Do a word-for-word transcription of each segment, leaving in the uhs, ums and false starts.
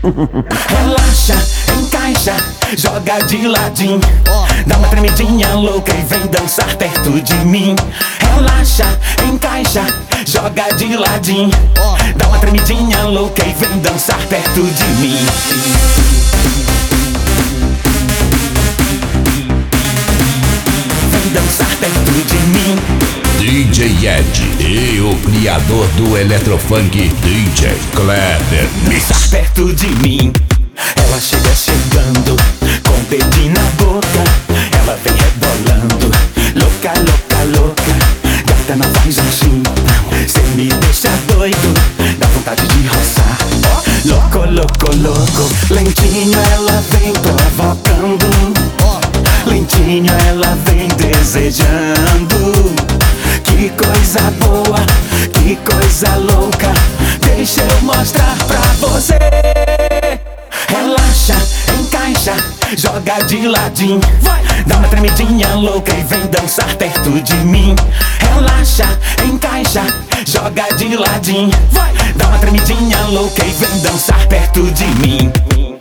Relaxa, encaixa, joga de ladinho. Dá uma tremidinha louca e vem dançar perto de mim. Relaxa, encaixa, joga de ladinho. Dá uma tremidinha louca e vem dançar perto de mim. Vem dançar perto de mim. D J Ed e o criador do Eletrofunk, D J Kleber Mix. Dançar perto de mim. Ela chega chegando, com o dedinho na boca. Ela vem rebolando, louca, louca, louca. Gata, não faz assim, cê me deixa doido, dá vontade de roçar. Louco, louco, louco. Lentinho ela vem provocando, lentinho ela vem desejando. Que coisa boa, que coisa louca, deixa eu mostrar pra você. Relaxa, encaixa, joga de ladinho. Dá uma tremidinha louca e vem dançar perto de mim. Relaxa, encaixa, joga de ladinho. Dá uma tremidinha louca e vem dançar perto de mim.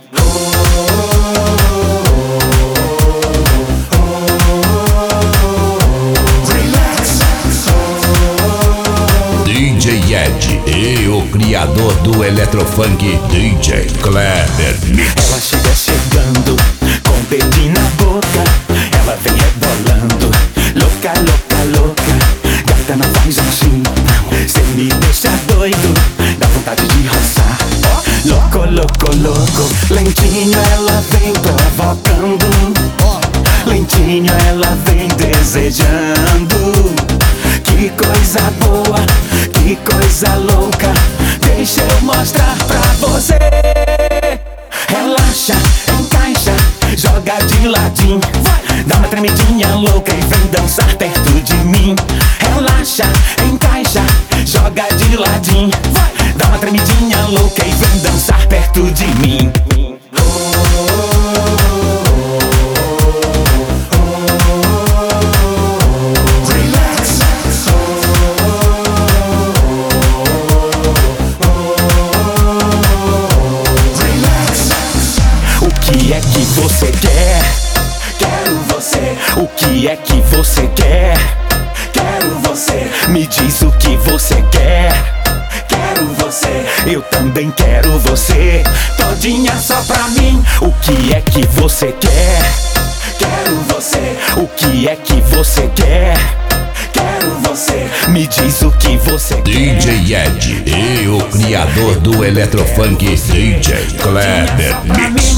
D J Ed e o criador do Eletrofunk, D J Kleber Mix. Ela chega chegando, com o dedinho na boca. Ela vem rebolando, louca, louca, louca. Gata, não faz assim, cê me deixa doido, dá vontade de roçar. Louco, louco, louco. Lentinho ela vem provocando, lentinho ela vem desejando. Que coisa boa, que coisa louca, deixa eu mostrar pra você. Relaxa, encaixa, joga de ladinho. Dá uma tremidinha louca e vem dançar perto de mim. Relaxa, encaixa, joga de ladinho. Dá uma tremidinha louca e vem dançar perto de mim. O que é que você quer? Quero você. O que é que você quer? Quero você. Me diz o que você quer. Quero você. Eu também quero você. Todinha só pra mim. O que é que você quer? Quero você. O que é que você quer? Quero você. Me diz o que você quer. D J Ed e o criador do Eletrofunk, D J Kleber Mix.